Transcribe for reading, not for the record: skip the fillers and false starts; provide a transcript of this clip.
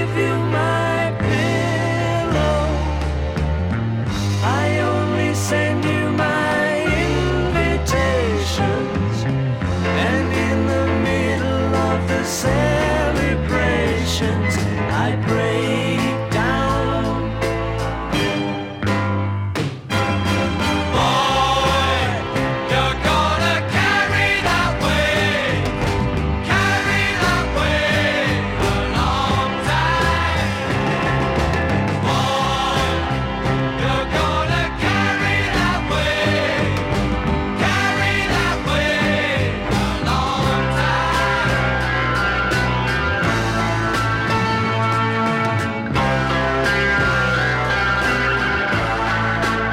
give you my pillow. I only send you my invitations, and in the middle of the celebrations I pray